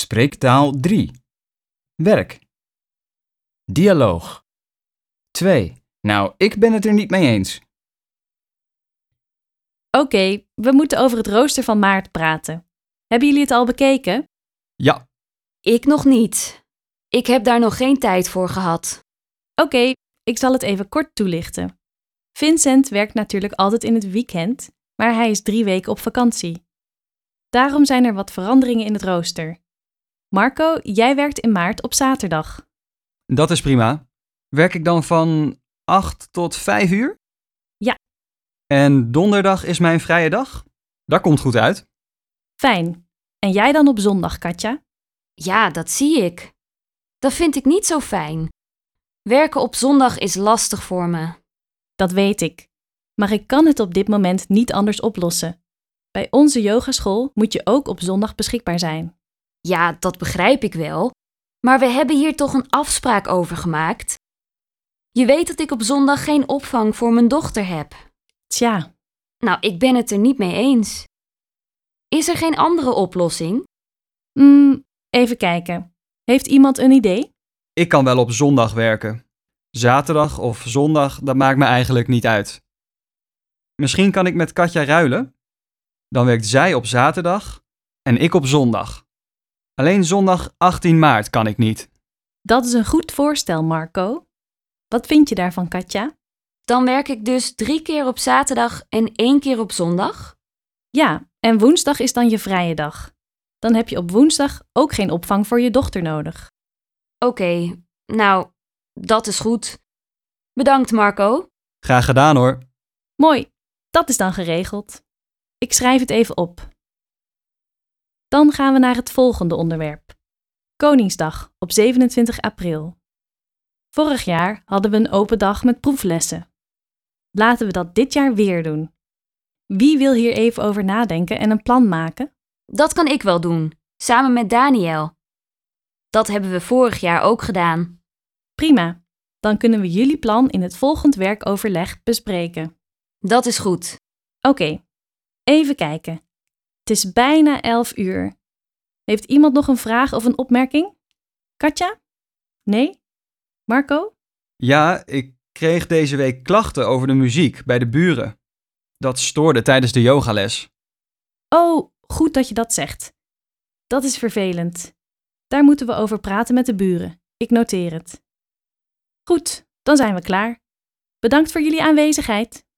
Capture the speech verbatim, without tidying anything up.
Spreektaal drie. Werk. Dialoog. twee. Nou, ik ben het er niet mee eens. Oké, okay, we moeten over het rooster van maart praten. Hebben jullie het al bekeken? Ja. Ik nog niet. Ik heb daar nog geen tijd voor gehad. Oké, okay, ik zal het even kort toelichten. Vincent werkt natuurlijk altijd in het weekend, maar hij is drie weken op vakantie. Daarom zijn er wat veranderingen in het rooster. Marco, jij werkt in maart op zaterdag. Dat is prima. Werk ik dan van acht tot vijf uur? Ja. En donderdag is mijn vrije dag? Dat komt goed uit. Fijn. En jij dan op zondag, Katja? Ja, dat zie ik. Dat vind ik niet zo fijn. Werken op zondag is lastig voor me. Dat weet ik. Maar ik kan het op dit moment niet anders oplossen. Bij onze yogaschool moet je ook op zondag beschikbaar zijn. Ja, dat begrijp ik wel. Maar we hebben hier toch een afspraak over gemaakt? Je weet dat ik op zondag geen opvang voor mijn dochter heb. Tja. Nou, ik ben het er niet mee eens. Is er geen andere oplossing? Mm, even kijken. Heeft iemand een idee? Ik kan wel op zondag werken. Zaterdag of zondag, dat maakt me eigenlijk niet uit. Misschien kan ik met Katja ruilen? Dan werkt zij op zaterdag en ik op zondag. Alleen zondag achttien maart kan ik niet. Dat is een goed voorstel, Marco. Wat vind je daarvan, Katja? Dan werk ik dus drie keer op zaterdag en één keer op zondag? Ja, en woensdag is dan je vrije dag. Dan heb je op woensdag ook geen opvang voor je dochter nodig. Oké, okay, nou, dat is goed. Bedankt, Marco. Graag gedaan, hoor. Mooi, dat is dan geregeld. Ik schrijf het even op. Dan gaan we naar het volgende onderwerp. Koningsdag op zevenentwintig april. Vorig jaar hadden we een open dag met proeflessen. Laten we dat dit jaar weer doen. Wie wil hier even over nadenken en een plan maken? Dat kan ik wel doen, samen met Daniel. Dat hebben we vorig jaar ook gedaan. Prima, dan kunnen we jullie plan in het volgend werkoverleg bespreken. Dat is goed. Oké, okay, even kijken. Het is bijna elf uur. Heeft iemand nog een vraag of een opmerking? Katja? Nee? Marco? Ja, ik kreeg deze week klachten over de muziek bij de buren. Dat stoorde tijdens de yogales. Oh, goed dat je dat zegt. Dat is vervelend. Daar moeten we over praten met de buren. Ik noteer het. Goed, dan zijn we klaar. Bedankt voor jullie aanwezigheid.